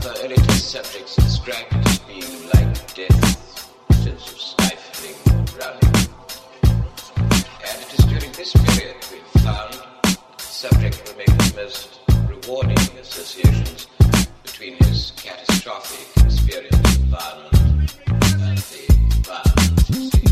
her elitist subjects described it as being like death, a sense of stifling or drowning. And it is during this period we've found the subject will make the most rewarding associations between his catastrophic experience of environment and the environment he sees.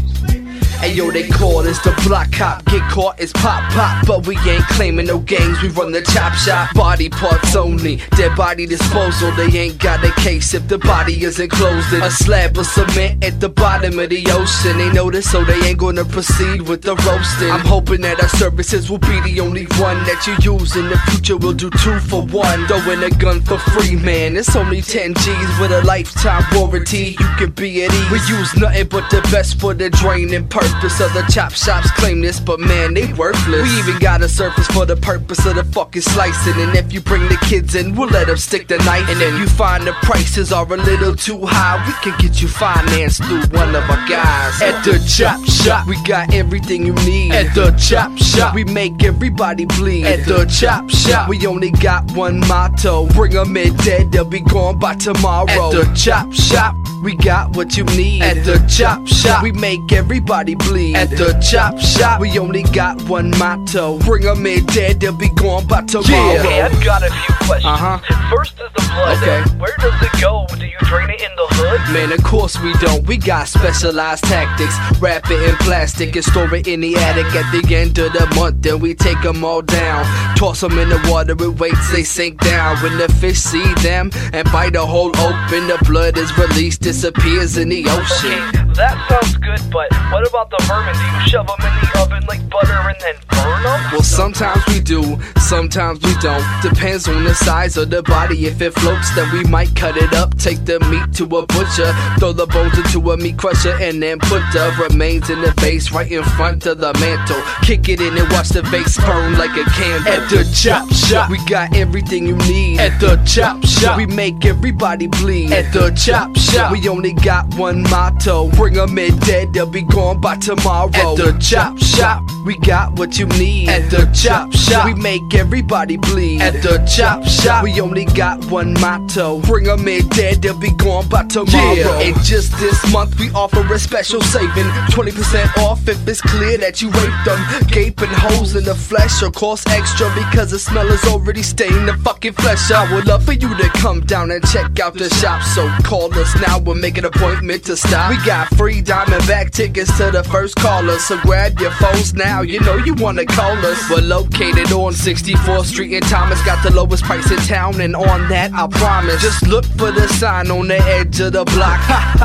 Ayo, they call us the block cop. Get caught is pop pop, but we ain't claiming no games. We run the chop shop. Body parts only, dead body disposal. They ain't got a case if the body isn't closed in a slab of cement at the bottom of the ocean. They know this, so they ain't gonna proceed with the roasting. I'm hoping that our services will be the only one that you use in the future. We'll do 2 for 1. Throwing a gun for free, man. It's only 10 G's with a lifetime warranty. You can be at ease. We use nothing but the best for the draining purpose. Other chop shops claim this, but man, they worthless. We even got a surface for the purpose of the fucking slicing. And if you bring the kids in, we'll let them stick the knife. And if you find the prices are a little too high, we can get you financed through one of our guys. At the chop shop, we got everything you need. At the chop shop, we make everybody bleed. At the chop shop, we only got one motto: bring them in dead, they'll be gone by tomorrow. At the chop shop, we got what you need. At the chop shop, we make everybody bleed. At the chop shop, we only got one motto: bring them in dead, they'll be gone by tomorrow. Okay, I've got a few questions. First is the blood. Okay. Where does it go? Do you drain it in the hood? Man, of course we don't. We got specialized tactics. Wrap it in plastic and store it in the attic. At the end of the month, then we take them all down. Toss them in the water with weights, they sink down. When the fish see them and bite a hole open, the blood is released, disappears in the ocean. Okay, that sounds good, but what about the vermin? Do you shove them in the oven like butter and then burn them? Well, sometimes we do, sometimes we don't. Depends on the size of the body. If it floats, then we might cut it up. Take the meat to a butcher, throw the bones into a meat crusher, and then put the remains in the vase right in front of the mantle. Kick it in and watch the vase burn like a candle. At the chop shop, we got everything you need. At the chop shop, we make everybody bleed. At the chop shop, we only got one motto: bring them in dead, they'll be gone by tomorrow. At the chop shop, we got what you need. At the chop shop, we make everybody bleed. At the chop shop, we only got one motto: bring them in dead, they'll be gone by tomorrow. And just this month we offer a special saving, 20% off if it's clear that you raped them. Gaping holes in the flesh will cost extra because the smell is already stained the fucking flesh. I would love for you to come down and check out the shop, so call us now, we'll make an appointment to stop. We got free Diamondback tickets to the first caller, so grab your phones now, you know you wanna call us. We're located on 64th Street in Thomas, got the lowest price in town, and on that I promise. Just look for the sign on the edge of the block.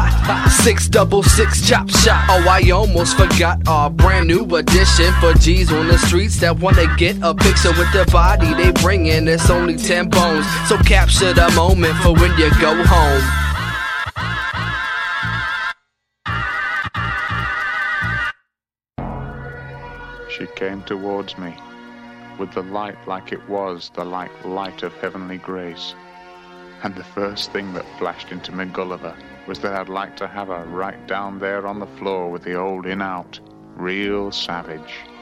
666 Chop Shop. Oh, I almost forgot our brand new addition for G's on the streets that wanna get a picture with the body they bring in. It's only 10 bones, so capture the moment for when you go home. She came towards me, with the light like it was the light of heavenly grace. And the first thing that flashed into me Gulliver was that I'd like to have her right down there on the floor with the old in-out, real savage.